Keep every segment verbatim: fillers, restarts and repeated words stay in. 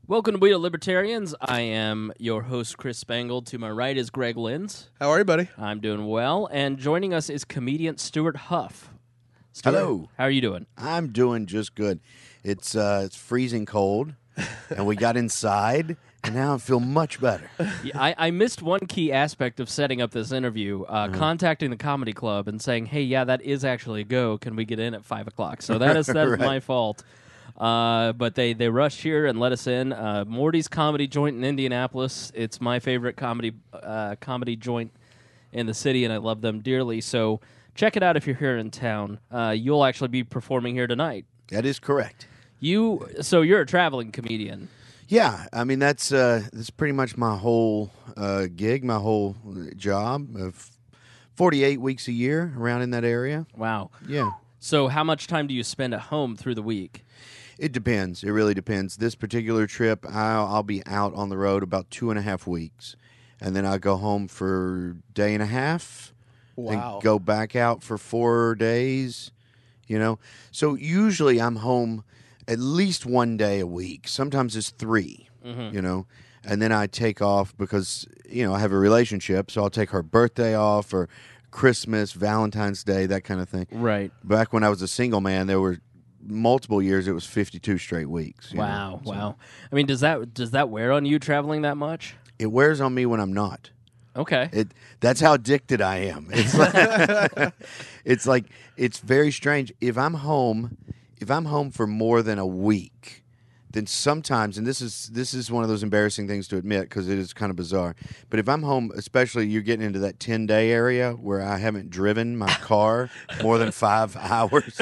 Welcome to We Are Libertarians. I am your host, Chris Spangle. To my right is Greg Linz. How are you, buddy? I'm doing well. And joining us is comedian Stuart Huff. Stuart, Hello. How are you doing? I'm doing just good. It's uh, it's freezing cold, and we got inside, and now I feel much better. Yeah, I, I missed one key aspect of setting up this interview, uh, Mm-hmm. contacting the comedy club and saying, hey, yeah, that is actually a go. Can we get in at five o'clock? So that is, that is Right. my fault. Uh, but they, they rushed here and let us in. Uh, Morty's Comedy Joint in Indianapolis. It's my favorite comedy uh, comedy joint in the city, and I love them dearly. So check it out if you're here in town. Uh, you'll actually be performing here tonight. That is correct. You so you're a traveling comedian. Yeah, I mean that's uh, that's pretty much my whole uh, gig, my whole job of forty-eight weeks a year around in that area. Wow. Yeah. So how much time do you spend at home through the week? It depends. It really depends. This particular trip, I'll, I'll be out on the road about two and a half weeks, and then I'll go home for a day and a half, Wow. and go back out for four days. You know, so usually I'm home at least one day a week. Sometimes it's three. Mm-hmm. You know, and then I take off because you know I have a relationship, so I'll take her birthday off or Christmas, Valentine's Day, that kind of thing. Right. Back when I was a single man, there were multiple years it was fifty-two straight weeks. you Wow, know, so wow. I mean, does that does that wear on you traveling that much? It wears on me when I'm not. Okay. It that's how addicted I am. It's like, it's like it's very strange. If I'm home, if I'm home for more than a week, then sometimes, and this is this is one of those embarrassing things to admit because it is kind of bizarre. But if I'm home, especially you're getting into that ten day area where I haven't driven my car more than five hours,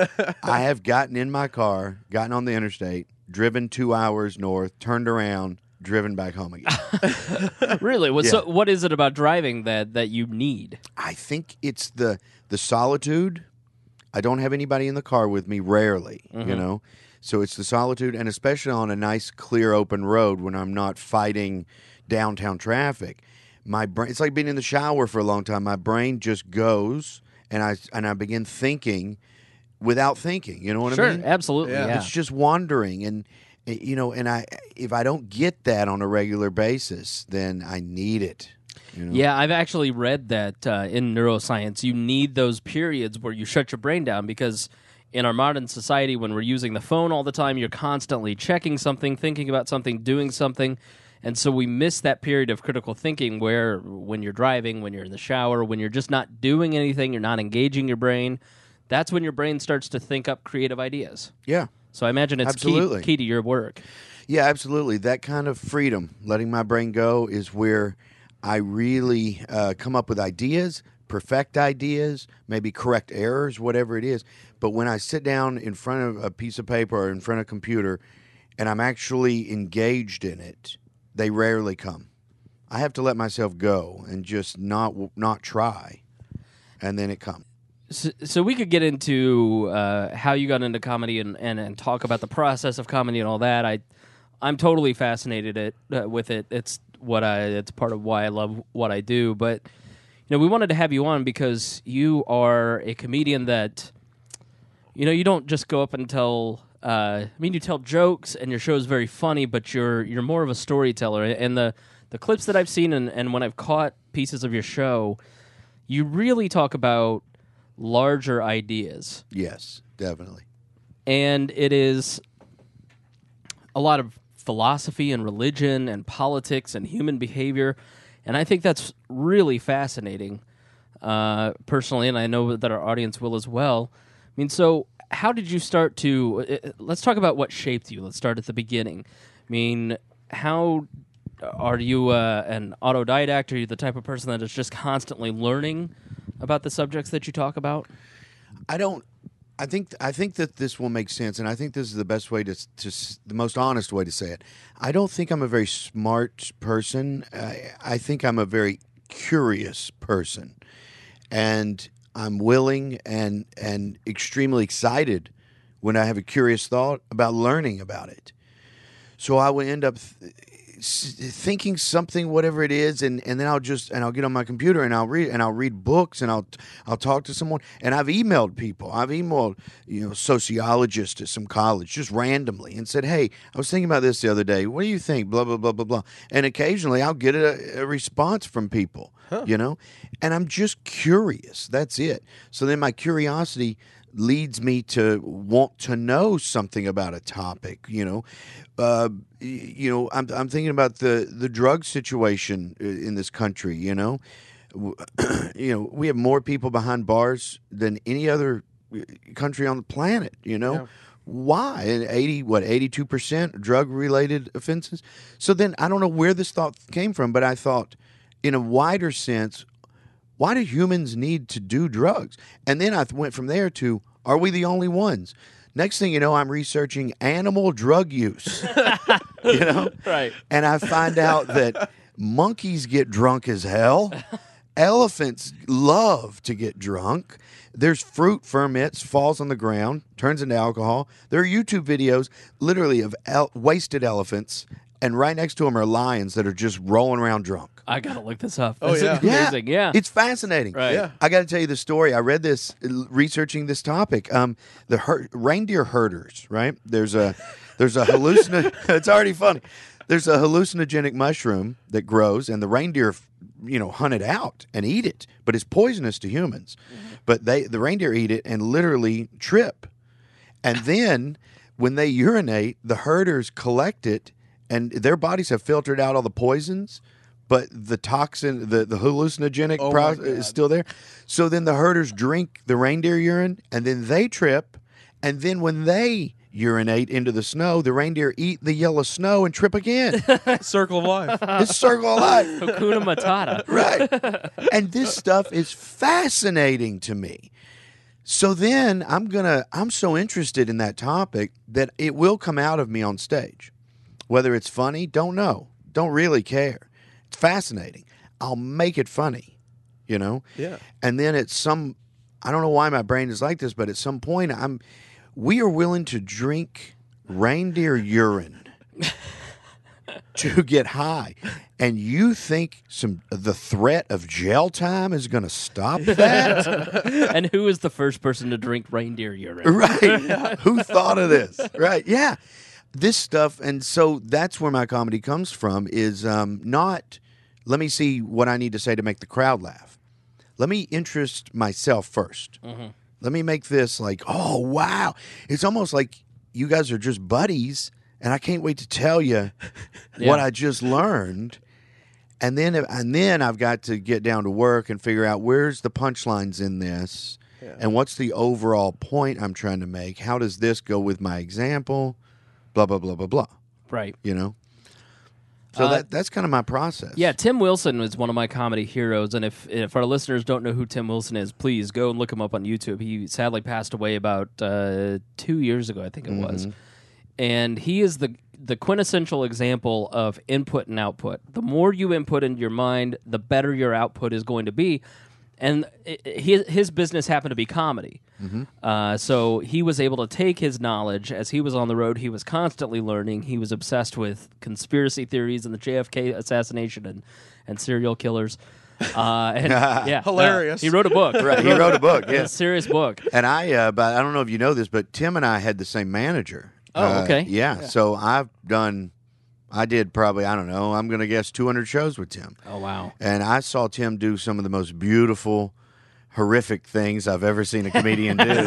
I have gotten in my car, gotten on the interstate, driven two hours north, turned around, driven back home again. Really? What, Yeah. so what is it about driving that, that you need? I think it's the the solitude. I don't have anybody in the car with me, rarely, you know. So it's the solitude, and especially on a nice, clear, open road when I'm not fighting downtown traffic. My brain, it's like being in the shower for a long time. My brain just goes, and I and I begin thinking without thinking. You know what Sure, I mean? absolutely. Yeah. Yeah. It's just wandering, and eh, you know, and I if I don't get that on a regular basis, then I need it. You know? Yeah, I've actually read that uh, in neuroscience, you need those periods where you shut your brain down because in our modern society, when we're using the phone all the time, you're constantly checking something, thinking about something, doing something. And so we miss that period of critical thinking where when you're driving, when you're in the shower, when you're just not doing anything, you're not engaging your brain, that's when your brain starts to think up creative ideas. Yeah. So I imagine it's key, Absolutely. key to your work. Yeah, absolutely. That kind of freedom, letting my brain go, is where I really uh, come up with ideas, perfect ideas, maybe correct errors, whatever it is. But when I sit down in front of a piece of paper or in front of a computer and I'm actually engaged in it, they rarely come. I have to let myself go and just not not try, and then it comes. So, so we could get into uh, how you got into comedy and, and, and talk about the process of comedy and all that. I, I'm totally fascinated it, uh, with it. It's what I. It's part of why I love what I do. But you know, we wanted to have you on because you are a comedian that, you know, you don't just go up and tell. Uh, I mean, you tell jokes and your show is very funny, but you're you're more of a storyteller. And the the clips that I've seen and, and when I've caught pieces of your show, you really talk about larger ideas. Yes, definitely. And it is a lot of philosophy and religion and politics and human behavior. And I think that's really fascinating, uh, personally, and I know that our audience will as well. I mean, so how did you start to... Uh, let's talk about what shaped you. Let's start at the beginning. I mean, how... Are you uh, an autodidact? Are you the type of person that is just constantly learning about the subjects that you talk about? I don't. I think. I think that this will make sense, and I think this is the best way to, to s- the most honest way to say it. I don't think I'm a very smart person. I, I think I'm a very curious person, and I'm willing and and extremely excited when I have a curious thought about learning about it. So I will end up th- s- thinking something, whatever it is, and, and then I'll just and I'll get on my computer and I'll read and I'll read books and I'll I'll talk to someone. And I've emailed people. I've emailed you know sociologists at some college just randomly and said, "Hey, I was thinking about this the other day. What do you think?" Blah blah blah blah blah. And occasionally I'll get a, a response from people. Huh. You know, and I'm just curious. That's it. So then my curiosity leads me to want to know something about a topic. You know, uh, you know, I'm I'm thinking about the the drug situation in this country. You know, you know, we have more people behind bars than any other country on the planet. You know. Yeah. Why? And eighty what eighty-two percent drug related offenses. So then I don't know where this thought came from, but I thought, in a wider sense, why do humans need to do drugs? And then I went from there to, are we the only ones? Next thing you know, I'm researching animal drug use. You know? Right. And I find out that monkeys get drunk as hell. Elephants love to get drunk. There's fruit ferments, falls on the ground, turns into alcohol. There are YouTube videos literally of el- wasted elephants, and right next to them are lions that are just rolling around drunk. I gotta look this up. Oh, This yeah. is amazing. Yeah, It's fascinating. Right. Yeah. I got to tell you the story. I read this uh, researching this topic. Um, the her- reindeer herders, right? There's a there's a hallucin. It's already funny. There's a hallucinogenic mushroom that grows, and the reindeer, you know, hunt it out and eat it, but it's poisonous to humans. Mm-hmm. But they the reindeer eat it and literally trip, and then when they urinate, the herders collect it, and their bodies have filtered out all the poisons. But the toxin, the, the hallucinogenic Oh pro- my is God. still there. So then the herders drink the reindeer urine, and then they trip. And then when they urinate into the snow, the reindeer eat the yellow snow and trip again. Circle of life. It's circle of life. Hakuna Matata. Right. And this stuff is fascinating to me. So then I'm going to, I'm so interested in that topic that it will come out of me on stage. Whether it's funny, don't know. Don't really care. It's fascinating. I'll make it funny, you know? Yeah. And then at some, I don't know why my brain is like this, but at some point, I'm, we are willing to drink reindeer urine to get high. And you think some the threat of jail time is going to stop that? And who is the first person to drink reindeer urine? Right. Who thought of this? Right. Yeah. This stuff, and so that's where my comedy comes from, is um, not, let me see what I need to say to make the crowd laugh. Let me interest myself first. Mm-hmm. Let me make this like, oh, wow. It's almost like you guys are just buddies, and I can't wait to tell you Yeah. what I just learned. And then, and then I've got to get down to work and figure out where's the punchlines in this, yeah. and what's the overall point I'm trying to make. How does this go with my example? Blah, blah, blah, blah, blah. Right. You know? So Uh, that that's kind of my process. Yeah, Tim Wilson was one of my comedy heroes, and if if our listeners don't know who Tim Wilson is, please go and look him up on YouTube. He sadly passed away about uh, two years ago, I think it Mm-hmm. was. And he is the the quintessential example of input and output. The more you input into your mind, the better your output is going to be. And it, his, his business happened to be comedy. Mm-hmm. Uh, so he was able to take his knowledge. As he was on the road, he was constantly learning. He was obsessed with conspiracy theories and the J F K assassination and, and serial killers. Uh, and, yeah, Hilarious. Uh, he wrote a book. Right. He wrote a book, yeah. A serious book. And I, uh, but I don't know if you know this, but Tim and I had the same manager. Oh, Uh, okay. yeah, Yeah. So I've done, I did probably, I don't know, I'm going to guess two hundred shows with Tim. Oh, wow. And I saw Tim do some of the most beautiful, horrific things I've ever seen a comedian do.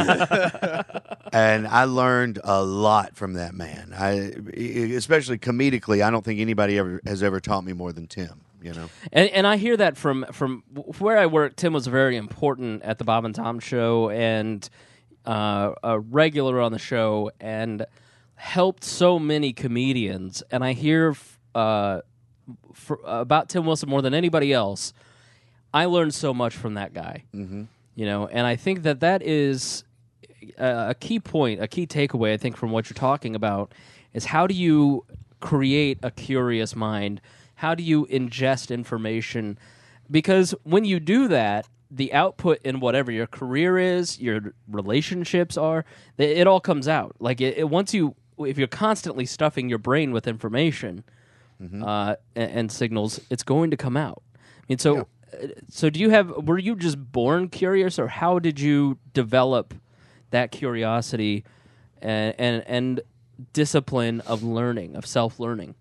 And I learned a lot from that man. I, especially comedically, I don't think anybody ever has ever taught me more than Tim, you know? And, and I hear that from, from where I work. Tim was very important at the Bob and Tom show and uh, a regular on the show and helped so many comedians. And I hear uh, for, about Tim Wilson more than anybody else. I learned so much from that guy, mm-hmm. you know, and I think that that is a, a key point, a key takeaway, I think, from what you're talking about is how do you create a curious mind? How do you ingest information? Because when you do that, the output in whatever your career is, your relationships are, it, it all comes out. Like it, it, once you, if you're constantly stuffing your brain with information, Mm-hmm. uh, and, and signals, it's going to come out. I mean, so uh, so do you have? Were you just born curious, or how did you develop that curiosity and and, and discipline of learning, of self learning?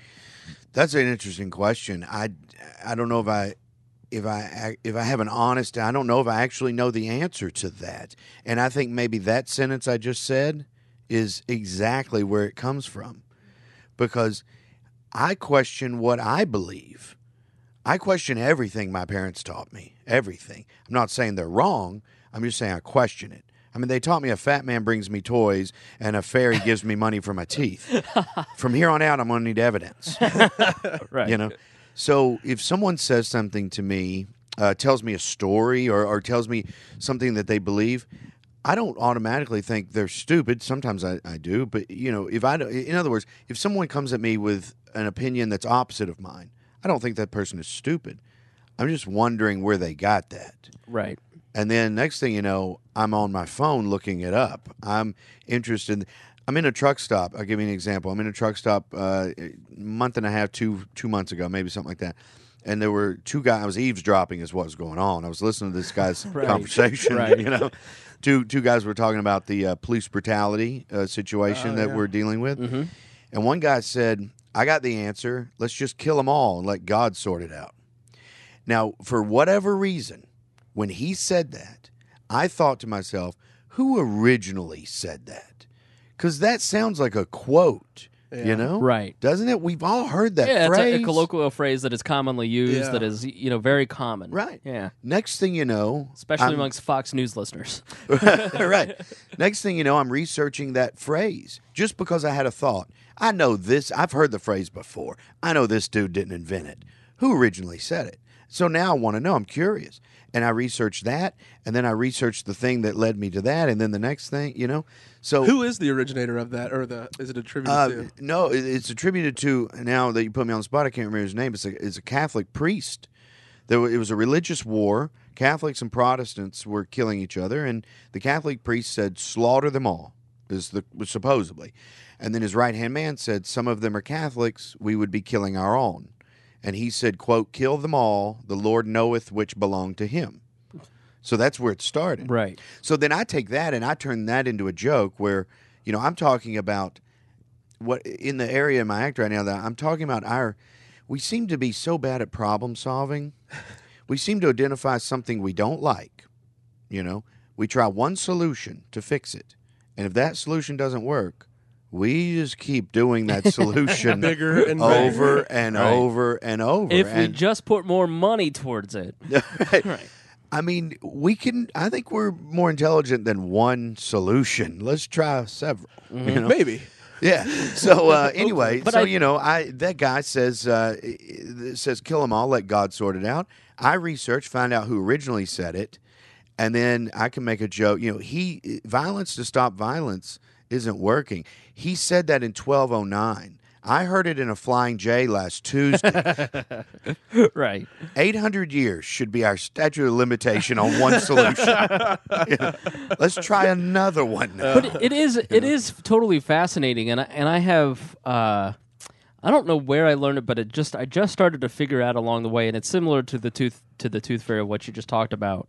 That's an interesting question. I, I don't know if I if I if I have an honest. I don't know if I actually know the answer to that. And I think maybe that sentence I just said is exactly where it comes from, because I question what I believe. I question everything my parents taught me. Everything. I'm not saying they're wrong. I'm just saying I question it. I mean, they taught me a fat man brings me toys and a fairy gives me money for my teeth. From here on out, I'm going to need evidence. Right. You know? So if someone says something to me, uh, tells me a story or, or tells me something that they believe, I don't automatically think they're stupid. Sometimes I, I do. But, you know, if I, in other words, if someone comes at me with an opinion that's opposite of mine, I don't think that person is stupid. I'm just wondering where they got that. Right. And then next thing you know, I'm on my phone looking it up. I'm interested. I'm in a truck stop. I'll give you an example. I'm in a truck stop uh, a month and a half, two two months ago, maybe something like that. And there were two guys. I was eavesdropping is what was going on. I was listening to this guy's Right. conversation. Right. You know, two two guys were talking about the uh, police brutality uh, situation Oh, that yeah. we're dealing with. Mm-hmm. And one guy said, "I got the answer. Let's just kill them all and let God sort it out." Now, for whatever reason, when he said that, I thought to myself, who originally said that? Because that sounds like a quote, Yeah. you know? Right. Doesn't it? We've all heard that Yeah, phrase. it's a, a colloquial phrase that is commonly used, Yeah. that is, you know, very common. Right. Yeah. Next thing you know, Especially I'm- amongst Fox News listeners. right. Next thing you know, I'm researching that phrase just because I had a thought. I know this. I've heard the phrase before. I know this dude didn't invent it. Who originally said it? So now I want to know. I'm curious. And I researched that, and then I researched the thing that led me to that, and then the next thing, you know. So Who is the originator of that, or the is it attributed uh, to? no, it- it's attributed to, now that you put me on the spot, I can't remember his name. It's a, it's a Catholic priest. There, wa- it was a religious war. Catholics and Protestants were killing each other, and the Catholic priest said, slaughter them all, is the supposedly. And then his right-hand man said, some of them are Catholics, we would be killing our own. And he said, quote, kill them all, the Lord knoweth which belong to him. So that's where it started. Right. So then I take that and I turn that into a joke where, you know, I'm talking about what in the area in my act right now that I'm talking about our, we seem to be so bad at problem solving. We seem to identify something we don't like. You know, we try one solution to fix it. And if that solution doesn't work, we just keep doing that solution Bigger and over bigger. and Right. over and over. If we and, just put more money towards it. right. Right. I mean, we can. I think we're more intelligent than one solution. Let's try several. You know? Maybe. Yeah. So uh, anyway, But so I- you know, I that guy says uh, says kill them all, let God sort it out. I research, find out who originally said it, and then I can make a joke. You know, he violence to stop violence isn't working. He said that in twelve oh nine. I heard it in a Flying J last Tuesday. Right. eight hundred years should be our statute of limitation on one solution. Yeah. Let's try another one now. But it is it is totally fascinating, and I, and I have uh, I don't know where I learned it, but it just I just started to figure out along the way, and it's similar to the tooth to the tooth fairy of what you just talked about.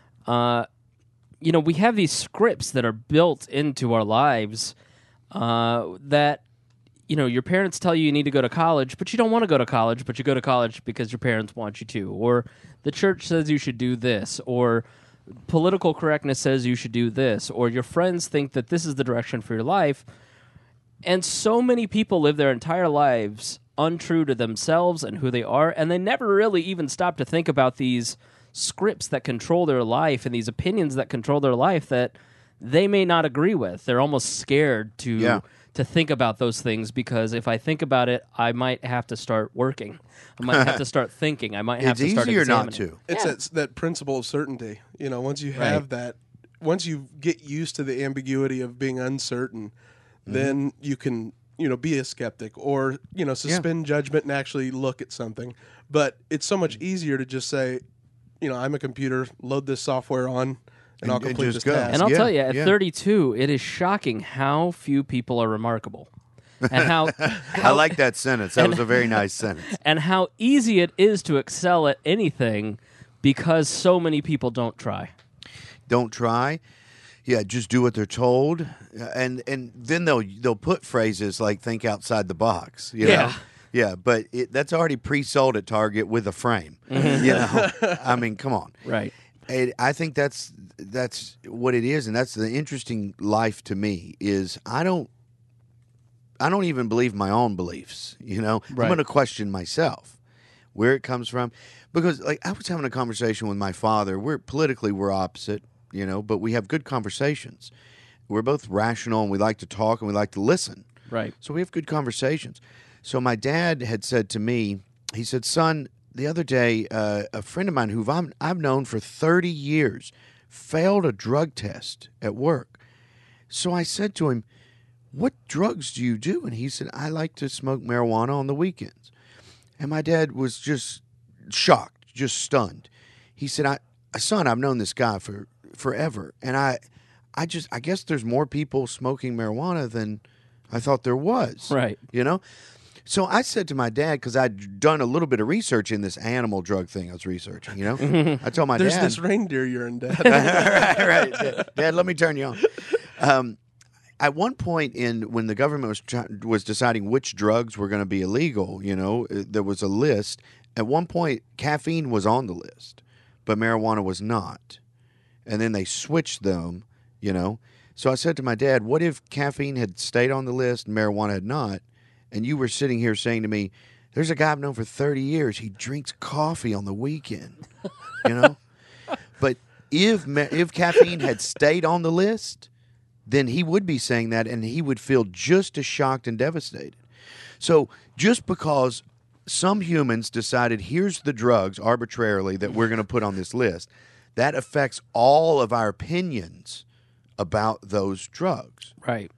Uh, you know, we have these scripts that are built into our lives uh, that. You know, your parents tell you you need to go to college, but you don't want to go to college, but you go to college because your parents want you to. Or the church says you should do this. Or political correctness says you should do this. Or your friends think that this is the direction for your life. And so many people live their entire lives untrue to themselves and who they are, and they never really even stop to think about these scripts that control their life and these opinions that control their life that they may not agree with. They're almost scared to... Yeah. to think about those things, because if I think about it, I might have to start working. I might have to start thinking. I might have It's to start easier not examining. to. It's Yeah. that, that principle of certainty. You know, once you have Right. that, once you get used to the ambiguity of being uncertain, then you can, you know, be a skeptic or, you know, suspend judgment and actually look at something. But it's so much easier to just say, you know, I'm a computer, load this software on, and, And- I'll and complete just this go. task. And I'll Yeah, tell you, at yeah. thirty-two, it is shocking how few people are remarkable. and how, I how like that sentence. That was a very nice sentence. and how easy it is to excel at anything because so many people don't try. Don't try. Yeah, just do what they're told, and and then they'll they'll put phrases like "think outside the box." You Yeah. know? Yeah, but it, that's already pre-sold at Target with a frame. You know, I mean, come on. Right. And I think that's that's what it is, and that's the interesting life to me. Is I don't I don't even believe my own beliefs. You know, Right. I'm going to question myself, where it comes from, because like I was having a conversation with my father. We're politically we're opposite, you know, but we have good conversations. We're both rational, and we like to talk, and we like to listen. Right. So we have good conversations. So my dad had said to me, he said, "Son, the other day, uh, a friend of mine who I'm, I've known for thirty years failed a drug test at work." So I said to him, "What drugs do you do?" And he said, "I like to smoke marijuana on the weekends." And my dad was just shocked, just stunned. He said, "I, son, I've known this guy for forever, and I, I just, I guess there's more people smoking marijuana than I thought there was." Right. You know? So I said to my dad, because I'd done a little bit of research in this animal drug thing I was researching, you know? I told my There's dad. this reindeer urine, Dad. right, right. Dad, Dad, let me turn you on. Um, at one point in when the government was try- was deciding which drugs were going to be illegal, you know, uh, there was a list. At one point, caffeine was on the list, but marijuana was not. And then they switched them, you know. So I said to my dad, what if caffeine had stayed on the list and marijuana had not? And you were sitting here saying to me, there's a guy I've known for thirty years. He drinks coffee on the weekend, you know? But if ma- if caffeine had stayed on the list, then he would be saying that, and he would feel just as shocked and devastated. So just because some humans decided here's the drugs arbitrarily that we're going to put on this list, that affects all of our opinions about those drugs. Right.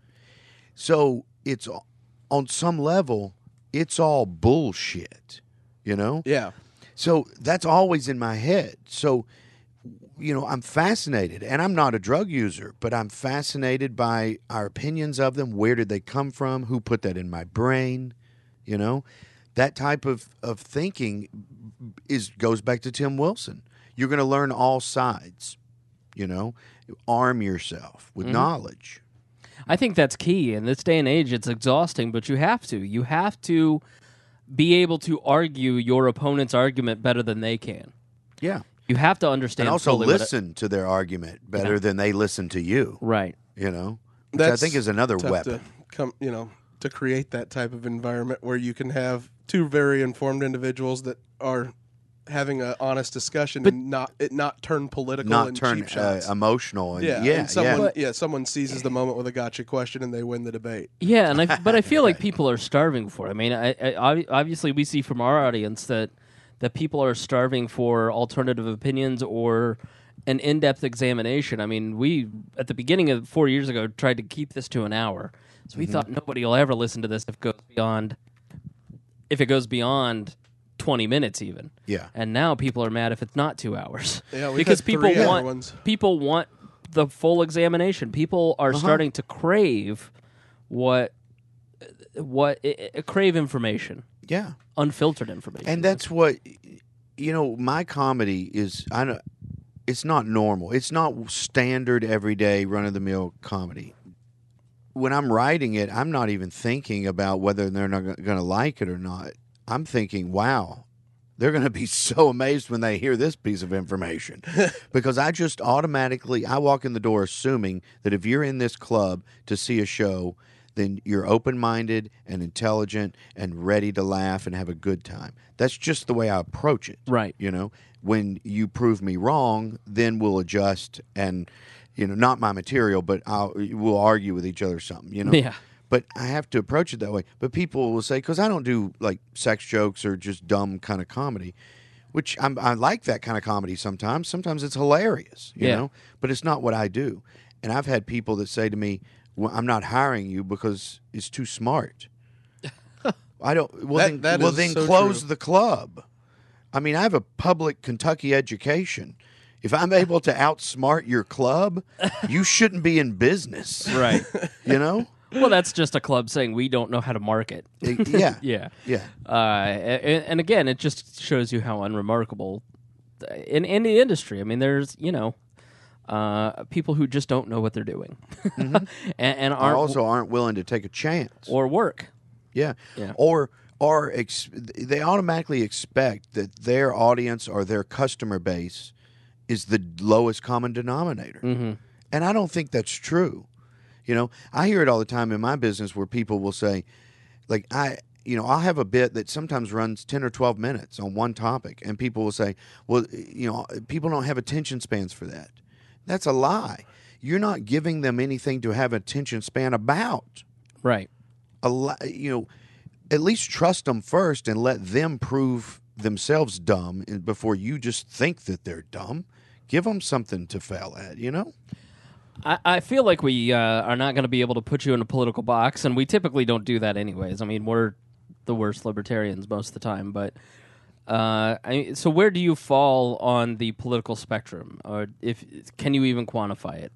So it's on some level, it's all bullshit, you know? Yeah. So that's always in my head. So, you know, I'm fascinated, and I'm not a drug user, but I'm fascinated by our opinions of them. Where did they come from? Who put that in my brain? You know, that type of, of thinking is goes back to Tim Wilson. You're going to learn all sides, you know, arm yourself with Mm-hmm. knowledge. I think that's key. In this day and age, it's exhausting, but you have to. You have to be able to argue your opponent's argument better than they can. Yeah. You have to understand. And also fully what it- listen to their argument better Yeah. than they listen to you, Right. you know, which I think is another tough weapon. To come, you know, to create that type of environment where you can have two very informed individuals that are having an honest discussion and not it not turn political Not and turn cheap uh, shots. emotional. And, yeah, yeah, and someone, yeah. yeah, someone seizes the moment with a gotcha question and they win the debate. Yeah, and I, but I feel like people are starving for it. I mean, I, I, ob- obviously we see from our audience that that people are starving for alternative opinions or an in-depth examination. I mean, we at the beginning of four years ago tried to keep this to an hour, so we Mm-hmm. thought nobody will ever listen to this if it goes beyond if it goes beyond twenty minutes even. Yeah. And now people are mad if it's not two hours. Yeah, we've because had people three want ones. people want the full examination. People are Uh-huh. starting to crave what what i- i- crave information, Yeah. unfiltered information. And that's what, you know, my comedy is, I don't, it's not normal. It's not standard, everyday, run-of-the-mill comedy. When I'm writing it, I'm not even thinking about whether they're not going to like it or not. I'm thinking, wow, they're going to be so amazed when they hear this piece of information. Because I just automatically, I walk in the door assuming that if you're in this club to see a show, then you're open-minded and intelligent and ready to laugh and have a good time. That's just the way I approach it. Right. You know, when you prove me wrong, then we'll adjust and, you know, not my material, but I'll, we'll argue with each other or something, you know? Yeah. But I have to approach it that way. But people will say, because I don't do like sex jokes or just dumb kind of comedy, which I'm, I like that kind of comedy sometimes. Sometimes it's hilarious, you Yeah. know, but it's not what I do. And I've had people that say to me, well, I'm not hiring you because it's too smart. I don't. Well, That- then, that well, is then so close true. the club. I mean, I have a public Kentucky education. If I'm able to outsmart your club, you shouldn't be in business. Right. You know? Well, that's just a club saying we don't know how to market. It- yeah, Yeah. yeah. Uh, and, and again, it just shows you how unremarkable in in the industry. I mean, there's you know uh, people who just don't know what they're doing, Mm-hmm. and, and Or aren't also aren't willing to take a chance. or work. Yeah. Yeah. Or or ex- they automatically expect that their audience or their customer base is the lowest common denominator. Mm-hmm. And I don't think that's true. You know, I hear it all the time in my business where people will say, like, I, you know, I'll have a bit that sometimes runs ten or twelve minutes on one topic. And people will say, well, you know, people don't have attention spans for that. That's a lie. You're not giving them anything to have attention span about. Right. A li- you know, at least trust them first and let them prove themselves dumb before you just think that they're dumb. Give them something to fail at, you know? I, I feel like we uh, are not going to be able to put you in a political box, and we typically don't do that anyways. I mean, we're the worst libertarians most of the time, but uh, I, so where do you fall on the political spectrum, or if can you even quantify it?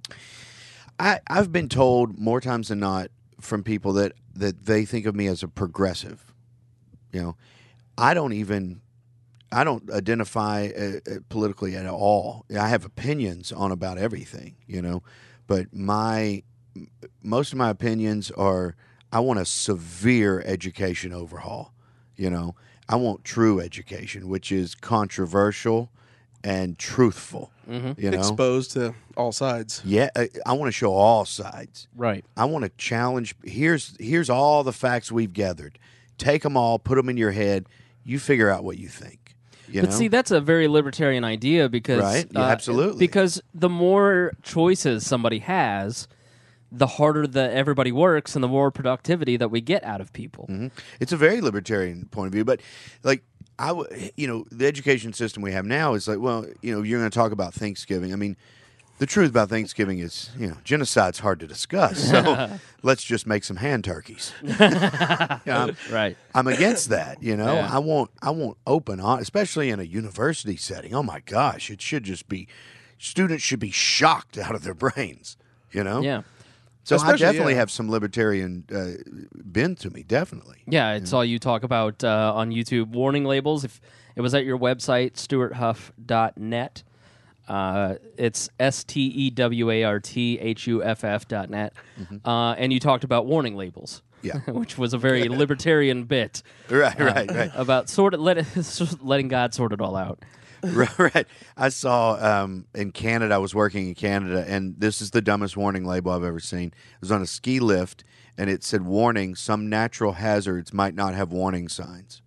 I, I've been told more times than not from people that, that they think of me as a progressive. You know, I don't even, I don't identify uh, uh, politically at all. I have opinions on about everything, you know, but my, most of my opinions are, I want a severe education overhaul, you know. I want true education, which is controversial and truthful, Mm-hmm. you know. Exposed to all sides. Yeah, I, I want to show all sides. Right. I want to challenge. Here's here's all the facts we've gathered. Take them all, put them in your head. You figure out what you think. You But know? see, that's a very libertarian idea because Right. Yeah, uh, absolutely. because the more choices somebody has, the harder that everybody works and the more productivity that we get out of people. Mhm. It's a very libertarian point of view, but like I, w- you know, the education system we have now is like, well, you know, you're going to talk about Thanksgiving. I mean, the truth about Thanksgiving is, you know, genocide's hard to discuss. So let's just make some hand turkeys. Yeah, I'm, Right. I'm against that. You know, Yeah. I want I want open, hon- especially in a university setting. Oh my gosh, it should just be students should be shocked out of their brains. You know. Yeah. So I Especially, definitely yeah. have some libertarian uh, bent to me. Definitely. Yeah, I saw you talk about uh, on YouTube warning labels. If it was at your website, stuart huff dot net. Uh, it's S T E W A R T H U F F dot net. Uh, and you talked about warning labels. Yeah. Which was a very libertarian bit Right. Right. Right. about sort of let it, letting God sort it all out. Right. I saw um, in Canada, I was working in Canada, and this is the dumbest warning label I've ever seen. It was on a ski lift, and it said, warning, some natural hazards might not have warning signs.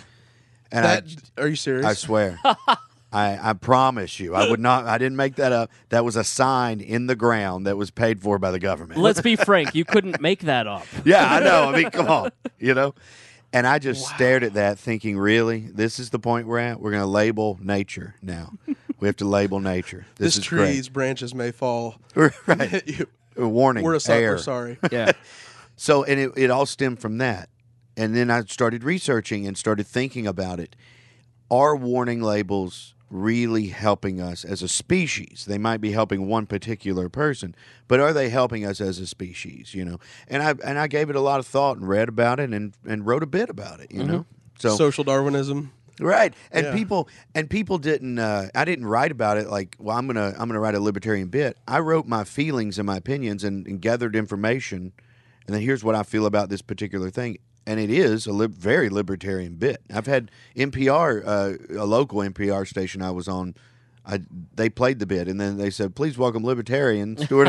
And That, I, are you serious? I swear. I, I promise you, I would not, I didn't make that up. That was a sign in the ground that was paid for by the government. Let's be frank, you couldn't make that up. Yeah, I know. I mean, come on, you know? And I just stared at that thinking, really? This is the point we're at? We're going to label nature now. We have to label nature. This, this is tree's branches may fall great. and Right. hit you. A warning, We're, a, so- air. we're sorry. Yeah. So, and it, it all stemmed from that. And then I started researching and started thinking about it. Are warning labels really helping us as a species? They might be helping one particular person, but are they helping us as a species? You know, and I and I gave it a lot of thought and read about it and, and wrote a bit about it. You know, so Social Darwinism. right, and Yeah. people and people didn't. Uh, I didn't write about it like, well, I'm gonna I'm gonna write a libertarian bit. I wrote my feelings and my opinions and, and gathered information, and then here's what I feel about this particular thing. And it is a lib- very libertarian bit. I've had N P R, uh, a local N P R station I was on. I, they played the bit, and then they said, "Please welcome libertarian Stuart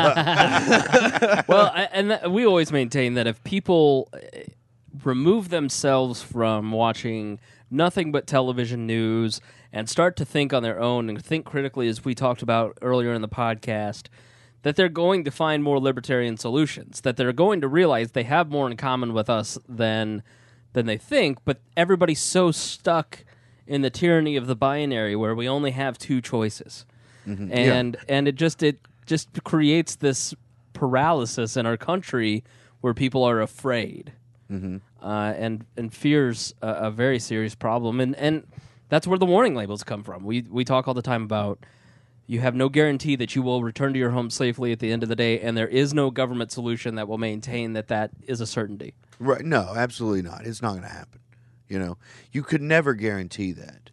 Huff." Well, I- and th- we always maintain that if people uh, remove themselves from watching nothing but television news and start to think on their own and think critically, as we talked about earlier in the podcast, that they're going to find more libertarian solutions, that they're going to realize they have more in common with us than than they think, but everybody's so stuck in the tyranny of the binary where we only have two choices. And and it just it just creates this paralysis in our country where people are afraid. Uh, and and fear's a, a very serious problem, and and that's where the warning labels come from. We we talk all the time about, You have no guarantee that you will return to your home safely at the end of the day, and there is no government solution that will maintain that that is a certainty. Right? No, absolutely not. It's not going to happen. You know, you could never guarantee that.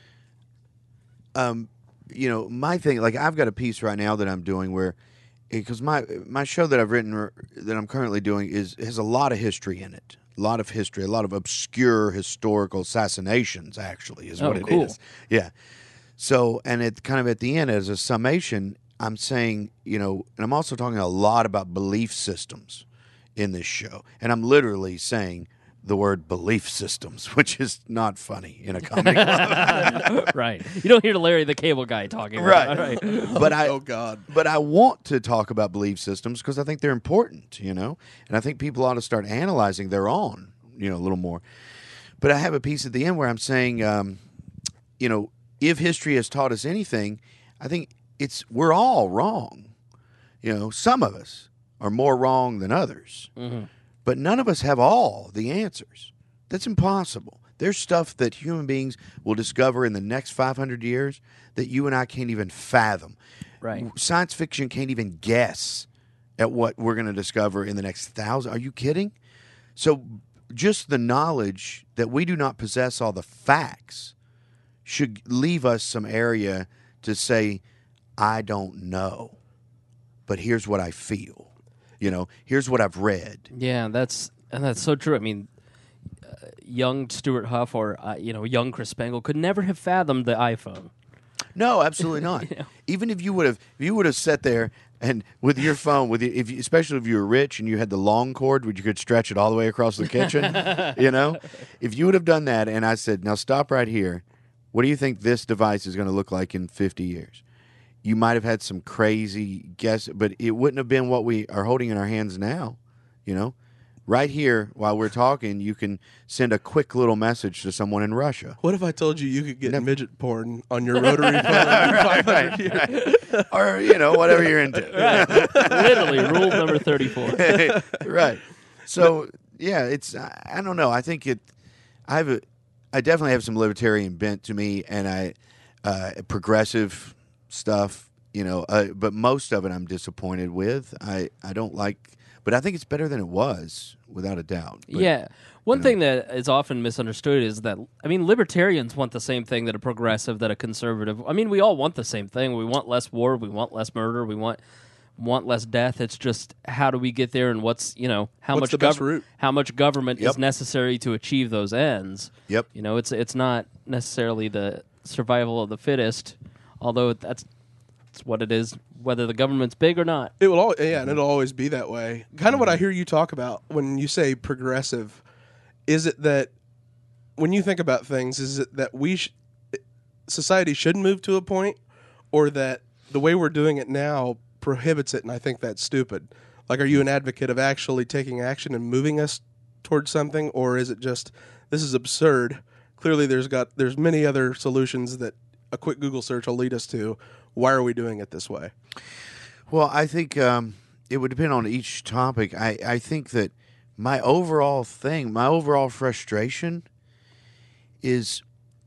Um, you know, my thing, like I've got a piece right now that I'm doing where, because my my show that I've written that I'm currently doing is has a lot of history in it. A lot of history, a lot of obscure historical assassinations. Actually, is Oh, what it cool. is. Yeah. So, and it kind of at the end as a summation, I'm saying, you know, and I'm also talking a lot about belief systems in this show, and I'm literally saying the word belief systems, which is not funny in a comedy club. Right. You don't hear Larry the Cable Guy talking about Right. it. Right. But I, Oh God. but I want to talk about belief systems because I think they're important, you know, and I think people ought to start analyzing their own, you know, a little more. But I have a piece at the end where I'm saying, um, you know, if history has taught us anything, I think it's we're all wrong. You know, some of us are more wrong than others, Mm-hmm. but none of us have all the answers. That's impossible. There's stuff that human beings will discover in the next five hundred years that you and I can't even fathom. Right. Science fiction can't even guess at what we're going to discover in the next thousand. Are you kidding? So just the knowledge that we do not possess all the facts should leave us some area to say, I don't know, but here's what I feel. You know, here's what I've read. Yeah, that's and that's so true. I mean, uh, young Stuart Huff or uh, you know, young Chris Spangle could never have fathomed the iPhone. No, absolutely not. You know? Even if you would have, if you would have sat there and with your phone, with you, if you, especially if you were rich and you had the long cord, where you could stretch it all the way across the kitchen, you know, if you would have done that, and I said, now stop right here. What do you think this device is going to look like in fifty years? You might have had some crazy guess, but it wouldn't have been what we are holding in our hands now, you know? Right here, while we're talking, you can send a quick little message to someone in Russia. What if I told you you could get Never- midget porn on your rotary phone in five hundred years? Or, you know, whatever you're into. Literally, rule number thirty-four. Right. So, yeah, it's, I, I don't know. I think it, I have a, I definitely have some libertarian bent to me, and I, uh, progressive stuff, you know, uh, but most of it I'm disappointed with. I, I don't like, but I think it's better than it was, without a doubt. But, Yeah. One you know. thing that is often misunderstood is that, I mean, libertarians want the same thing that a progressive, that a conservative. I mean, we all want the same thing. We want less war. We want less murder. We want want less death. It's just how do we get there, and what's, you know, how What's much the best gov- route? how much government Yep. is necessary to achieve those ends. Yep. You know, it's it's not necessarily the survival of the fittest, although that's, that's what it is, whether the government's big or not. It will, al- yeah, and it'll always be that way. Kind of what I hear you talk about when you say progressive. Is it that when you think about things, is it that we sh- society should move to a point, or that the way we're doing it now prohibits it, and I think that's stupid? Like, are you an advocate of actually taking action and moving us towards something, or is it just this is absurd? Clearly, there's got there's many other solutions that a quick Google search will lead us to. Why are we doing it this way? Well, I think um, it would depend on each topic. I, I think that my overall thing, my overall frustration is,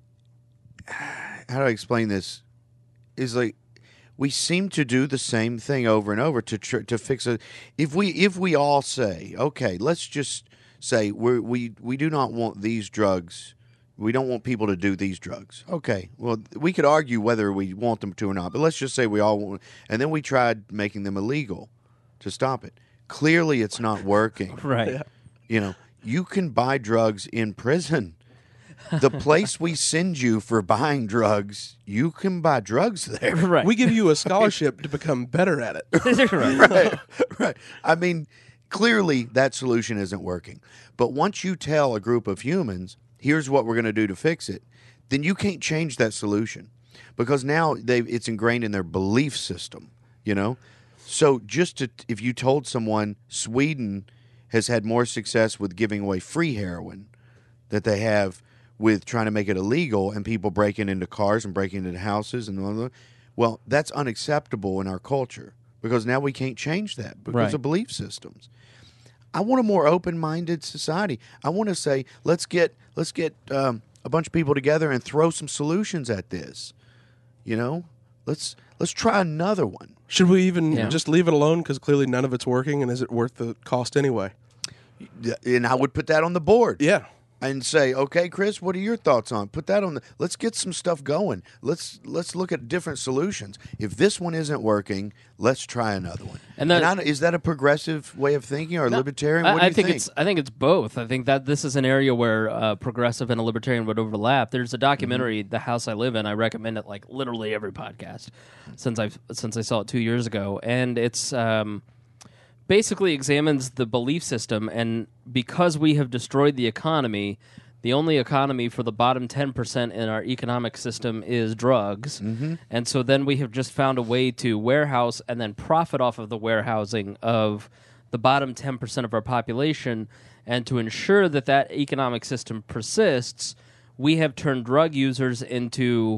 how do I explain this? Is like we seem to do the same thing over and over to tr- to fix it. If we if we all say, okay, let's just say we we we do not want these drugs. We don't want people to do these drugs. Okay, well, we could argue whether we want them to or not, but let's just say we all want. And then we tried making them illegal to stop it. Clearly, it's not working. Right. Yeah. You know, you can buy drugs in prison. The place we send you for buying drugs, you can buy drugs there. Right. We give you a scholarship to become better at it. right. right, right. I mean, clearly that solution isn't working. But once you tell a group of humans, here's what we're going to do to fix it, then you can't change that solution because now they it's ingrained in their belief system, you know? So just to, if you told someone Sweden has had more success with giving away free heroin that they have with trying to make it illegal and people breaking into cars and breaking into houses and blah, blah, blah, well, that's unacceptable in our culture because now we can't change that because Right. of belief systems. I want a more open-minded society. I want to say let's get let's get um, a bunch of people together and throw some solutions at this. You know, let's Let's try another one. Should we even Yeah. just leave it alone because clearly none of it's working, and is it worth the cost anyway? And I would put that on the board. Yeah. And say, okay, Chris, what are your thoughts on? Put that on the. Let's get some stuff going. Let's let's look at different solutions. If this one isn't working, let's try another one. And And, that- I don't- is that a progressive way of thinking or No, libertarian? I, What do I you think, think? it's I think it's both. I think that this is an area where uh, progressive and a libertarian would overlap. There's a documentary, Mm-hmm. "The House I Live In." I recommend it like literally every podcast since I since I saw it two years ago, and it's um, basically examines the belief system. And because we have destroyed the economy, the only economy for the bottom ten percent in our economic system is drugs. Mm-hmm. And so then we have just found a way to warehouse and then profit off of the warehousing of the bottom ten percent of our population. And to ensure that that economic system persists, we have turned drug users into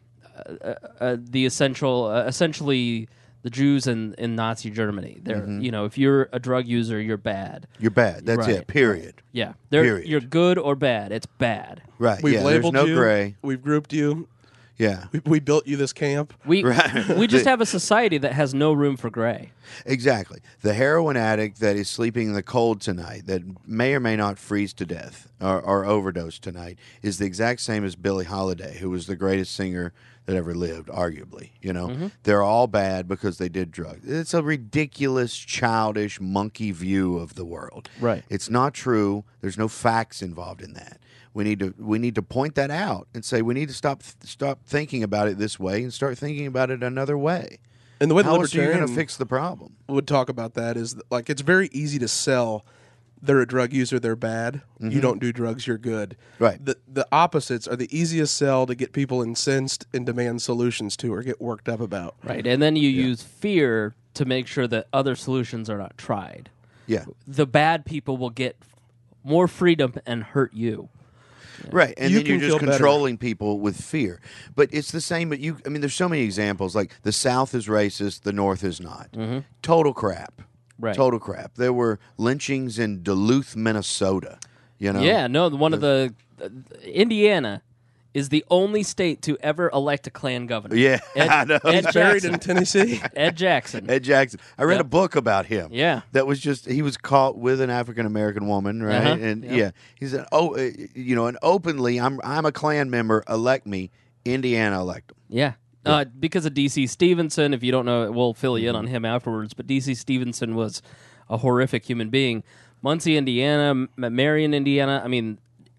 uh, uh, the essential, uh, essentially the Jews in, in Nazi Germany. They're, you know, if you're a drug user, you're bad. You're bad. That's Right. it. Period. Yeah, they're, Period. you're good or bad. It's bad. Right. We've yeah. There's labeled no you. gray. We've grouped you. Yeah. We, we built you this camp. We Right. we just have a society that has no room for gray. Exactly. The heroin addict that is sleeping in the cold tonight, that may or may not freeze to death or, or overdose tonight, is the exact same as Billie Holiday, who was the greatest singer that ever lived, arguably. You know, Mm-hmm. they're all bad because they did drugs. It's a ridiculous, childish, monkey view of the world. Right. It's not true. There's no facts involved in that. We need to we need to point that out and say we need to stop stop thinking about it this way and start thinking about it another way. And the way the How else are you libertarian going to fix the problem? would talk about that is that, like, it's very easy to sell. They're a drug user. They're bad. You don't do drugs. You're good. Right. The the opposites are the easiest sell to get people incensed and demand solutions to or get worked up about. Right. And then you use fear to make sure that other solutions are not tried. Yeah. The bad people will get more freedom and hurt you. Right, and You then you're can just feel better. controlling people with fear. But it's the same. But you, I mean, there's so many examples. Like the South is racist, the North is not. Total crap. Right. Total crap. There were lynchings in Duluth, Minnesota. You know. Yeah, no, one of the uh, Indiana is the only state to ever elect a Klan governor. Yeah, Ed, I know. Ed He's buried Jackson. in Tennessee. Ed Jackson. Ed Jackson. I read Yep. a book about him. Yeah. That was just he was caught with an African American woman, right? Uh-huh. And Yep. yeah, he said, "Oh, uh, you know, and openly, I'm I'm a Klan member. Elect me, Indiana. Elect him." Yeah. Uh, because of D C Stevenson, if you don't know, we'll fill you in on him afterwards. But D C Stevenson was a horrific human being. Muncie, Indiana, M- Marion, Indiana. I mean,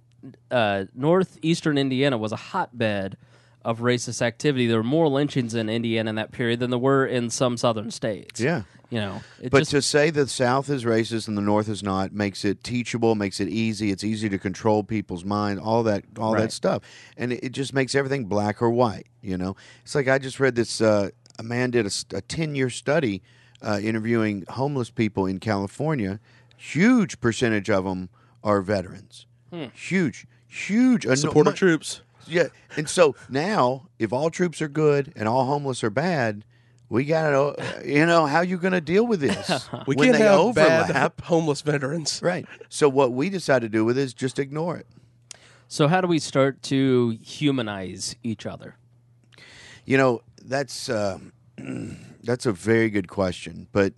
uh, northeastern Indiana was a hotbed of racist activity. There were more lynchings in Indiana in that period than there were in some southern states. Yeah. You know, it But just, to say the South is racist and the North is not makes it teachable, makes it easy. It's easy to control people's mind, all that, all Right. that stuff, and it, it just makes everything black or white. You know, it's like I just read this. Uh, a man did a ten-year study uh, interviewing homeless people in California. Huge percentage of them are veterans. Huge, huge. a no- Support our mu- troops. Yeah, and so now, if all troops are good and all homeless are bad, we got to, you know, how you going to deal with this? We when can't they have overlap? bad homeless veterans. Right. So what we decide to do with it is just ignore it. so how do we start to humanize each other? You know, that's uh, that's a very good question, but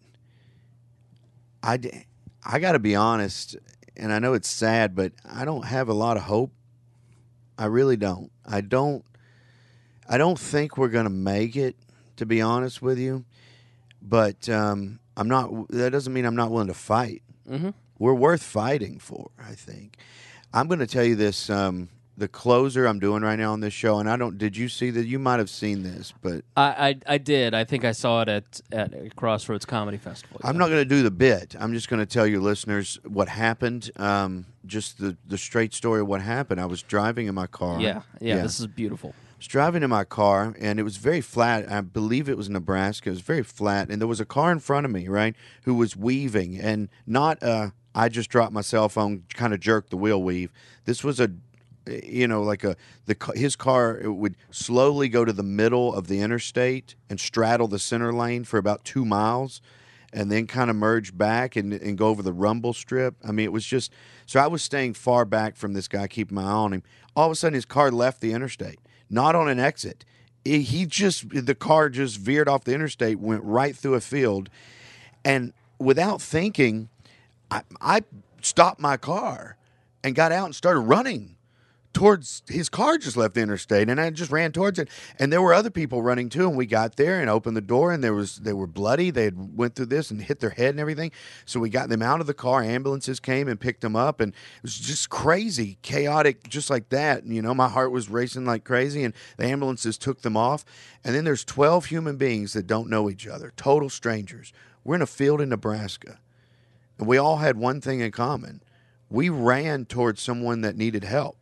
I, d- I got to be honest, and I know it's sad, but I don't have a lot of hope. I really don't. I don't. I don't think we're going to make it, to be honest with you. But um, I'm not. That doesn't mean I'm not willing to fight. Mm-hmm. We're worth fighting for, I think. I'm going to tell you this. Um, the closer I'm doing right now on this show, and I don't. Did you see that? You might have seen this, but I, I I did. I think I saw it at at Crossroads Comedy Festival. I'm not going to do the bit. I'm just going to tell your listeners what happened. Um, just the the straight story of what happened. I was driving in my car. Yeah, yeah, This is beautiful. I was driving in my car, and it was very flat. I believe it was Nebraska. It was very flat, and there was a car in front of me, right, who was weaving, and not uh, I just dropped my cell phone, kind of jerked the wheel weave. This was a, you know, like a the ca- his car it would slowly go to the middle of the interstate and straddle the center lane for about two miles, and then kind of merge back and, and go over the rumble strip. I mean, it was just so I was staying far back from this guy, keeping my eye on him. All of a sudden, his car left the interstate. Not on an exit, it, he just the car just veered off the interstate, went right through a field, and without thinking, I, I stopped my car and got out and started running towards his car. Just left the interstate, and I just ran towards it. And there were other people running too. And we got there and opened the door, and there was they were bloody. They had went through this and hit their head and everything. So we got them out of the car. Ambulances came and picked them up, and it was just crazy, chaotic, just like that. You know, my heart was racing like crazy, and the ambulances took them off. And then there's twelve human beings that don't know each other, total strangers. We're in a field in Nebraska, and we all had one thing in common. We ran towards someone that needed help.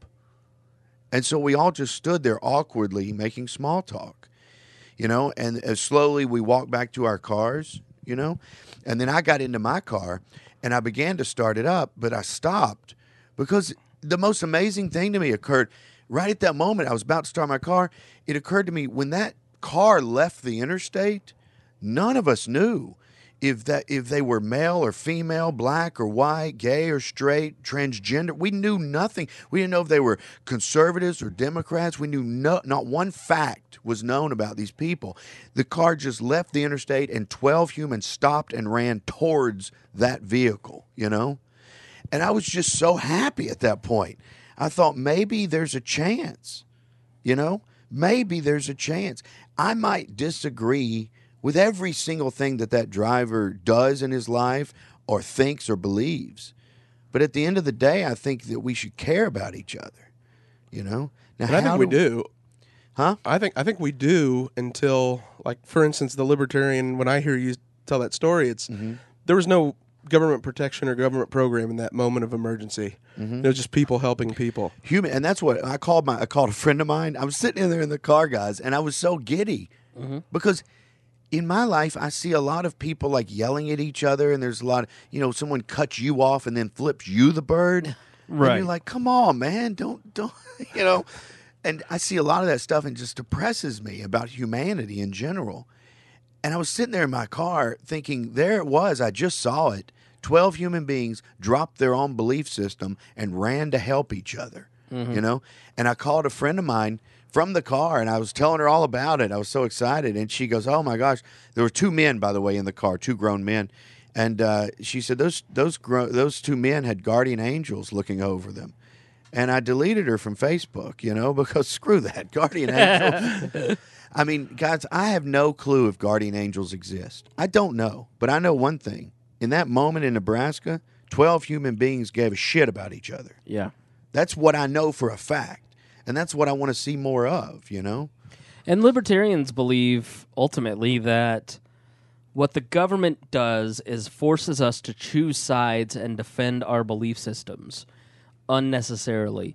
And so we all just stood there awkwardly making small talk, you know, and as slowly we walked back to our cars, you know, and then I got into my car and I began to start it up, but I stopped because the most amazing thing to me occurred right at that moment. I was about to start my car. It occurred to me when that car left the interstate, none of us knew if that if they were male or female, black or white, gay or straight, transgender. We knew nothing. We didn't know if they were conservatives or Democrats. We knew no, not one fact was known about these people. The car just left the interstate, and twelve humans stopped and ran towards that vehicle, you know? And I was just so happy at that point. I thought maybe there's a chance, you know? Maybe there's a chance. I might disagree with every single thing that that driver does in his life or thinks or believes. But at the end of the day, I think that we should care about each other, you know? Now, And I think we do, do. Huh? I think I think we do until, like, for instance, the libertarian, when I hear you tell that story, it's Mm-hmm. there was no government protection or government program in that moment of emergency. Mm-hmm. It was just people helping people. Human, and that's what I called my. I called a friend of mine. I was sitting in there in the car, guys, and I was so giddy Mm-hmm. because in my life, I see a lot of people like yelling at each other, and there's a lot of, you know, someone cuts you off and then flips you the bird. Right. And you're like, come on, man, don't, don't, you know. And I see a lot of that stuff, and it just depresses me about humanity in general. And I was sitting there in my car thinking, there it was. I just saw it. twelve human beings dropped their own belief system and ran to help each other, Mm-hmm. you know. And I called a friend of mine from the car, and I was telling her all about it. I was so excited. And she goes, oh, my gosh. There were two men, by the way, in the car, two grown men. And uh, she said those those gro- those two men had guardian angels looking over them. And I deleted her from Facebook, you know, because screw that, guardian angels. I mean, guys, I have no clue if guardian angels exist. I don't know. But I know one thing. In that moment in Nebraska, twelve human beings gave a shit about each other. Yeah. That's what I know for a fact. And that's what I want to see more of, you know? And libertarians believe ultimately that what the government does is forces us to choose sides and defend our belief systems unnecessarily.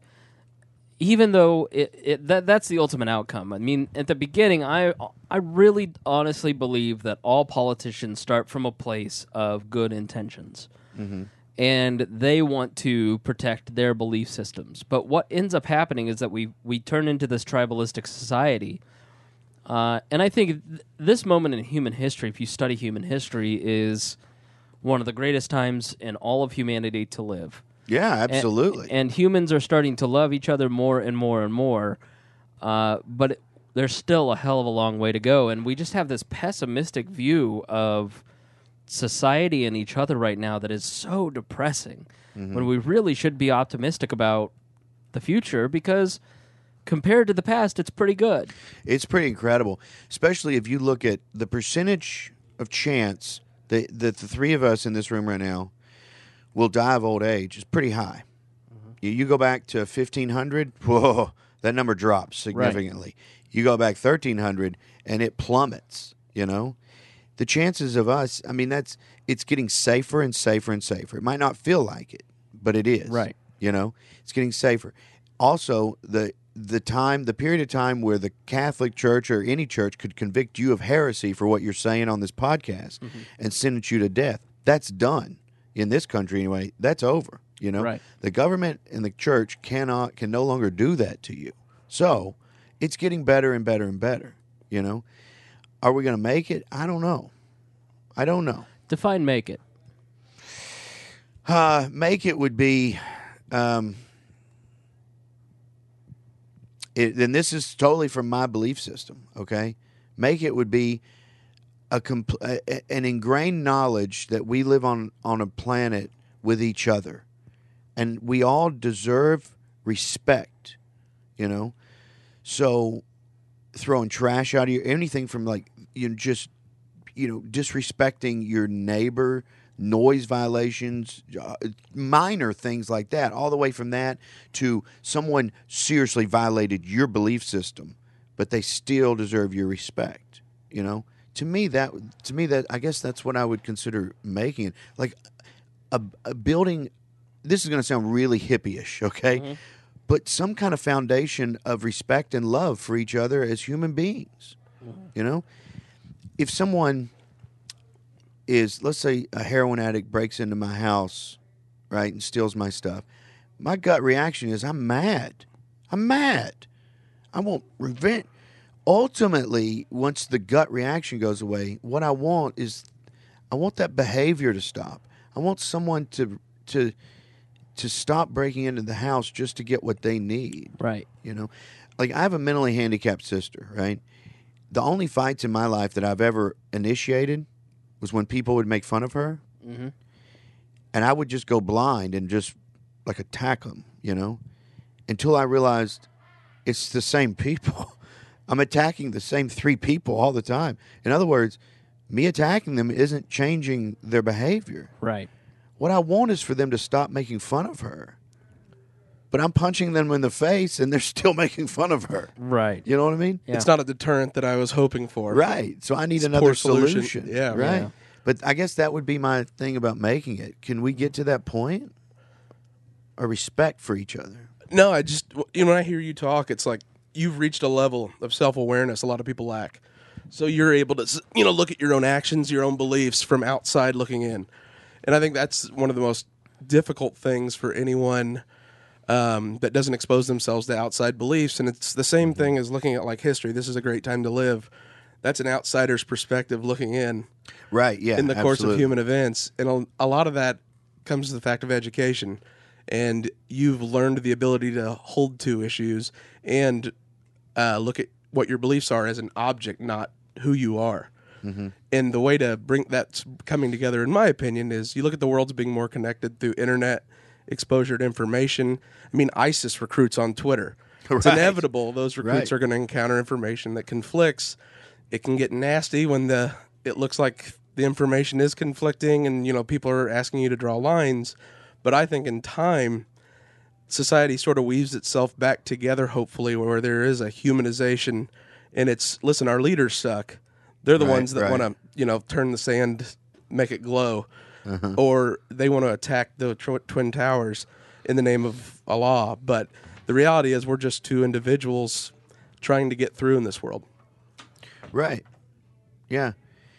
Even though it, it that that's the ultimate outcome. I mean, at the beginning, I I really honestly believe that all politicians start from a place of good intentions. Mm-hmm. And they want to protect their belief systems. But what ends up happening is that we, we turn into this tribalistic society. Uh, and I think th- this moment in human history, if you study human history, is one of the greatest times in all of humanity to live. Yeah, absolutely. And, and humans are starting to love each other more and more and more. Uh, but it, there's still a hell of a long way to go. And we just have this pessimistic view of society and each other right now that is so depressing, mm-hmm. when we really should be optimistic about the future, because compared to the past, it's pretty good. It's pretty incredible, especially if you look at the percentage of chance that, that the three of us in this room right now will die of old age is pretty high. Mm-hmm. You, you go back to fifteen hundred, whoa, that number drops significantly. Right. You go back thirteen hundred, and it plummets, you know? The chances of us, I mean, that's it's getting safer and safer and safer. It might not feel like it, but it is. Right. You know, it's getting safer. Also, the the time, the period of time where the Catholic Church or any church could convict you of heresy for what you're saying on this podcast, mm-hmm. and sentence you to death, that's done in this country anyway. That's over. You know, right. The government and the church cannot can no longer do that to you. So it's getting better and better and better. You know. Are we going to make it? I don't know. I don't know. Define make it. Uh, make it would be, um, it, and this is totally from my belief system, okay? Make it would be a compl- a, an ingrained knowledge that we live on, on a planet with each other. And we all deserve respect, you know? So throwing trash out of your, anything from like, you know, just, you know, disrespecting your neighbor, noise violations, uh, minor things like that, all the way from that to someone seriously violated your belief system, but they still deserve your respect. You know, to me that to me that I guess that's what I would consider making it like a, a building. This is going to sound really hippie-ish, okay, mm-hmm. but some kind of foundation of respect and love for each other as human beings. Mm-hmm. You know, if someone is, let's say a heroin addict breaks into my house, right, and steals my stuff, my gut reaction is I'm mad. I'm mad. I want revenge. Ultimately, once the gut reaction goes away, what I want is I want that behavior to stop. I want someone to to to stop breaking into the house just to get what they need. Right. You know? Like I have a mentally handicapped sister, right? The only fights in my life that I've ever initiated was when people would make fun of her, mm-hmm. and I would just go blind and just like attack them, you know, until I realized it's the same people. I'm attacking the same three people all the time. In other words, me attacking them isn't changing their behavior. Right. What I want is for them to stop making fun of her. But I'm punching them in the face, and they're still making fun of her. Right. You know what I mean? Yeah. It's not a deterrent that I was hoping for. Right. So I need it's another solution. solution. Yeah. Right. Yeah. But I guess that would be my thing about making it. Can we get to that point? A respect for each other. No, I just, you know, when I hear you talk, it's like you've reached a level of self-awareness a lot of people lack. So you're able to, you know, look at your own actions, your own beliefs from outside looking in. And I think that's one of the most difficult things for anyone um, that doesn't expose themselves to outside beliefs. And it's the same thing as looking at like history. This is a great time to live. That's an outsider's perspective looking in. Right, yeah. In the course absolutely. of human events. And a, a lot of that comes to the fact of education. And you've learned the ability to hold to issues and uh, look at what your beliefs are as an object, not who you are. Mm-hmm. And the way to bring that coming together, in my opinion, is you look at the world's being more connected through internet exposure to information. I mean, ISIS recruits on Twitter. Right. It's inevitable those recruits right. are going to encounter information that conflicts. It can get nasty when the it looks like the information is conflicting and, you know, people are asking you to draw lines. But I think in time, society sort of weaves itself back together, hopefully, where there is a humanization. And it's, listen, our leaders suck. They're the right, ones that right. want to, you know, turn the sand, make it glow. Uh-huh. Or they want to attack the tw- Twin Towers in the name of Allah. But the reality is we're just two individuals trying to get through in this world. Right. Yeah.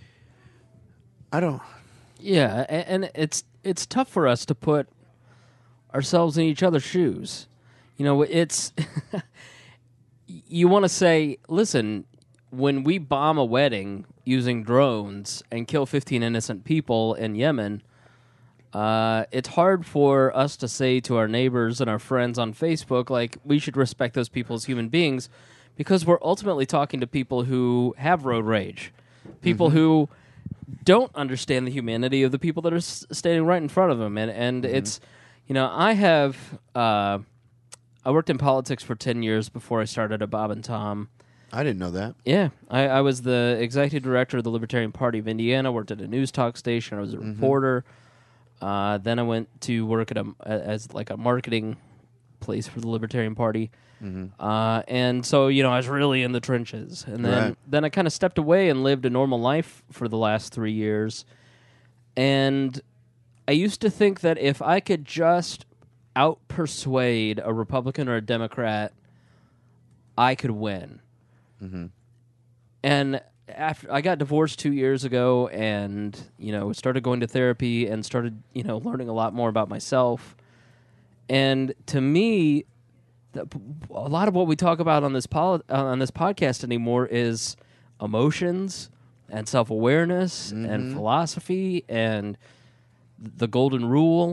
I don't... Yeah, and it's it's tough for us to put ourselves in each other's shoes. You know, it's... you want to say, listen... When we bomb a wedding using drones and kill fifteen innocent people in Yemen, uh, it's hard for us to say to our neighbors and our friends on Facebook, like, we should respect those people as human beings, because we're ultimately talking to people who have road rage, people mm-hmm. who don't understand the humanity of the people that are s- standing right in front of them. And, and mm-hmm. it's, you know, I have, uh, I worked in politics for ten years before I started at Bob and Tom. I didn't know that. Yeah. I, I was the executive director of the Libertarian Party of Indiana, worked at a news talk station. I was a mm-hmm. reporter. Uh, then I went to work at a, as like a marketing place for the Libertarian Party. Mm-hmm. Uh, and so, you know, I was really in the trenches. And then, right. then I kind of stepped away and lived a normal life for the last three years. And I used to think that if I could just out-persuade a Republican or a Democrat, I could win. Mm-hmm. And after I got divorced two years ago, and you know, started going to therapy and started, you know, learning a lot more about myself. And to me, the, a lot of what we talk about on this poli- uh, on this podcast anymore is emotions and self-awareness mm-hmm. and philosophy and the golden rule.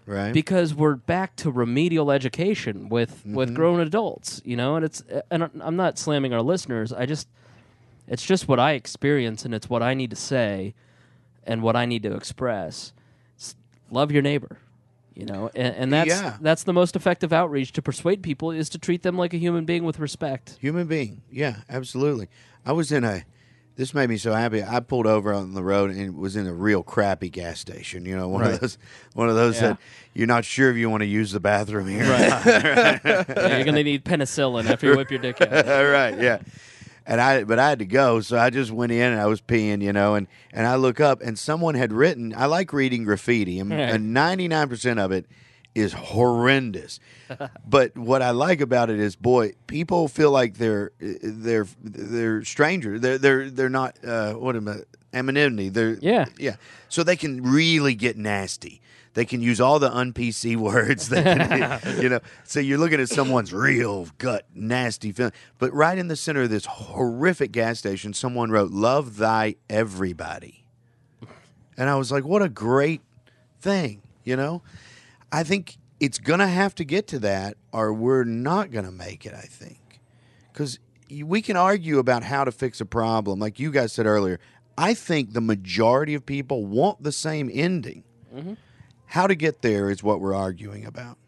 Right. Because we're back to remedial education with, Mm-hmm. with grown adults, you know, and it's and I'm not slamming our listeners. I just it's just what I experience, and it's what I need to say and what I need to express. It's love your neighbor, you know, and, and that's Yeah. that's the most effective outreach to persuade people is to treat them like a human being with respect. Human being. Yeah, absolutely. I was in a, this made me so happy. I pulled over on the road and was in a real crappy gas station. You know, one Right. of those, one of those Yeah. that you're not sure if you want to use the bathroom here. Yeah, you're gonna need penicillin after you whip your dick out. Right, yeah. And I, but I had to go, so I just went in and I was peeing, you know, and, and I look up and someone had written. I like reading graffiti, and, Right. and ninety-nine percent of it is horrendous. But what I like about it is, boy, people feel like they're they're they're strangers. They're they're they're not uh, what am I anonymity. They're Yeah. yeah. So they can really get nasty. They can use all the un-P C words. They can, you know, so you're looking at someone's real gut nasty feeling. But right in the center of this horrific gas station, someone wrote, "Love thy everybody," and I was like, "What a great thing!" You know, I think it's gonna have to get to that, or we're not gonna make it. I think because we can argue about how to fix a problem, like you guys said earlier. I think the majority of people want the same ending. Mm-hmm. How to get there is what we're arguing about.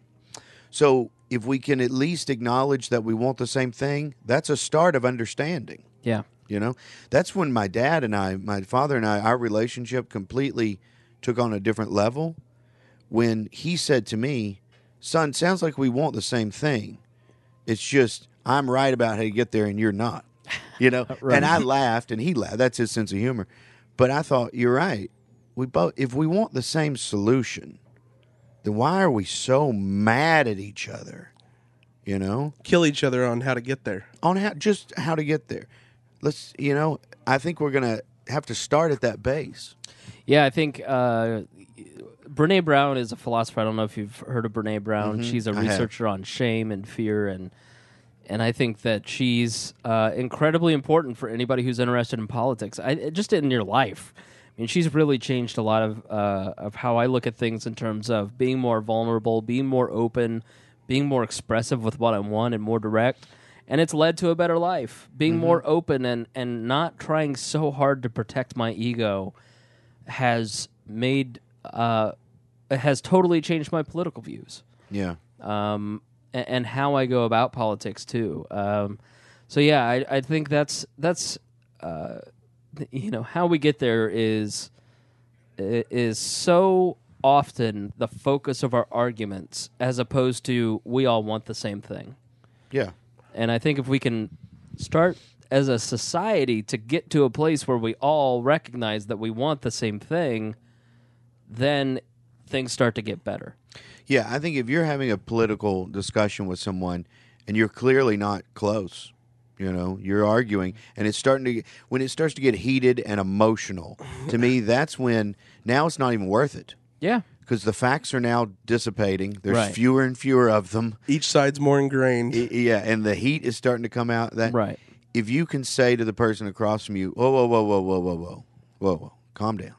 So if we can at least acknowledge that we want the same thing, that's a start of understanding. Yeah. You know, that's when my dad and I, my father and I, our relationship completely took on a different level. When he said to me, "Son, sounds like we want the same thing. It's just I'm right about how to get there and you're not." You know, Right. and I laughed and he laughed. That's his sense of humor. But I thought, you're right. We both, if we want the same solution, then why are we so mad at each other? You know, Kill each other on how to get there. on how just how to get there. Let's, you know, I think we're gonna have to start at that base. Yeah, I think uh, Brene Brown is a philosopher. I don't know if you've heard of Brene Brown. She's a I have. researcher on shame and fear, and and I think that she's uh, incredibly important for anybody who's interested in politics. I, just in your life. I mean, she's really changed a lot of uh, of how I look at things in terms of being more vulnerable, being more open, being more expressive with what I want, and more direct. And it's led to a better life. Being more open and, and not trying so hard to protect my ego has made uh, has totally changed my political views. Yeah. Um, and, and how I go about politics too. Um, so yeah, I, I think that's that's uh, you know how we get there is is so often the focus of our arguments as opposed to we all want the same thing. Yeah. And I think if we can start as a society to get to a place where we all recognize that we want the same thing, then things start to get better. Yeah, I think if you're having a political discussion with someone and you're clearly not close, you know, you're arguing and it's starting to, when it starts to get heated and emotional, to me, that's when, now it's not even worth it. Yeah. Because the facts are now dissipating. There's Right. fewer and fewer of them. Each side's more ingrained. I- yeah, and the heat is starting to come out. That Right. If you can say to the person across from you, whoa, whoa, whoa, whoa, whoa, whoa, whoa, whoa, whoa, calm down.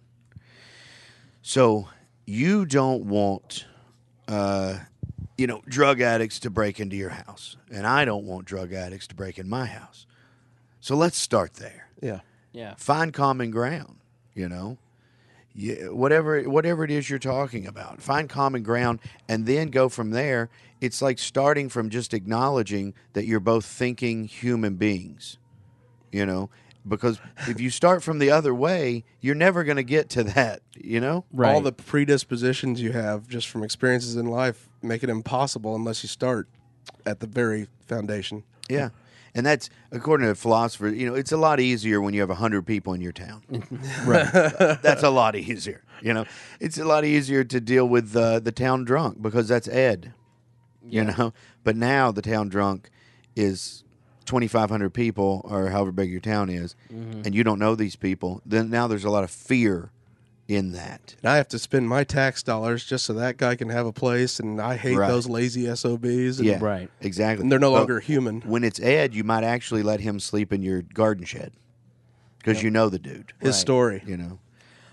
So you don't want, uh, you know, drug addicts to break into your house, and I don't want drug addicts to break in my house. So let's start there. Yeah. Yeah. Find common ground. You know, yeah, whatever whatever it is you're talking about, find common ground, and then go from there. It's like starting from just acknowledging that you're both thinking human beings. You know, because if you start from the other way, you're never going to get to that. You know, Right. All the predispositions you have just from experiences in life make it impossible unless you start at the very foundation. yeah. And that's, according to philosophers, you know, it's a lot easier when you have one hundred people in your town. Right. That's a lot easier. You know, it's a lot easier to deal with uh, the town drunk because that's Ed. You know, but now the town drunk is twenty-five hundred people or however big your town is, Mm-hmm. and you don't know these people. Then now there's a lot of fear in that. And I have to spend my tax dollars just so that guy can have a place, and I hate Right. those lazy S O Bs. And, Yeah, Right. exactly. and they're no But longer human. when it's Ed, you might actually let him sleep in your garden shed because you know the dude. His Right. story. You know,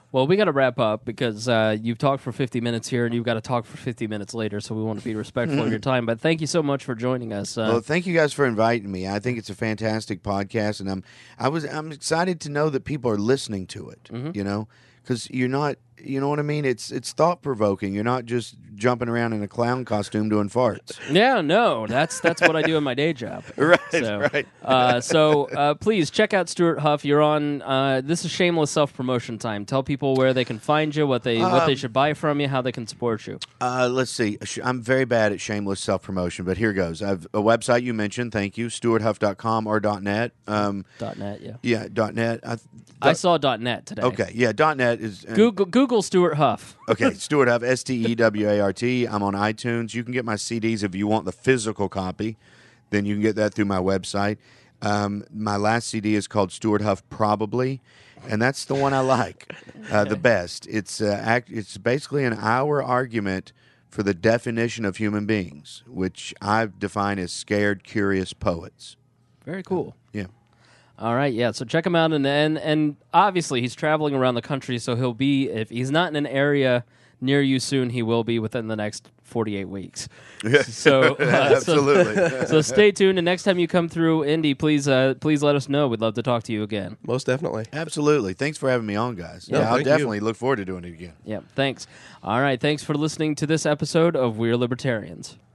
Well, we got to wrap up because uh, you've talked for fifty minutes here, and you've got to talk for fifty minutes later. So we want to be respectful of your time. But thank you so much for joining us. Uh, Well, thank you guys for inviting me. I think it's a fantastic podcast, and I'm I was I'm excited to know that people are listening to it. Mm-hmm. You know, because you're not. You know what I mean? It's it's thought provoking. You're not just jumping around in a clown costume doing farts. Yeah, no, that's that's what I do in my day job. Right, so, right. Uh, so uh, please check out Stuart Huff. You're on. Uh, this is shameless self promotion time. Tell people where they can find you, what they what they should buy from you, how they can support you. Uh, let's see. Sh- I'm very bad at shameless self promotion, but here goes. I've a website you mentioned. Thank you, stuart huff dot com or .net. Um, .net, yeah. yeah, .net. I, I saw .net today. Okay, yeah, .net is uh, Google Google Stuart Huff. Okay, Stuart Huff, S T E W A R T. I'm on iTunes. You can get my C Ds if you want the physical copy. Then you can get that through my website. Um, my last C D is called Stuart Huff Probably, and that's the one I like uh, the best. It's uh, act. It's basically an hour argument for the definition of human beings, which I define as scared, curious poets. Very cool. Yeah. All right, yeah. So check him out, and and and obviously he's traveling around the country, so he'll be if he's not in an area near you soon, he will be within the next forty-eight weeks. So uh, Absolutely. So, so stay tuned, and next time you come through Indy, please uh, please let us know. We'd love to talk to you again. Most definitely. Absolutely. Thanks for having me on, guys. No, Yeah, I'll thank you. definitely look forward to doing it again. Yeah, thanks. All right, thanks for listening to this episode of We're Libertarians.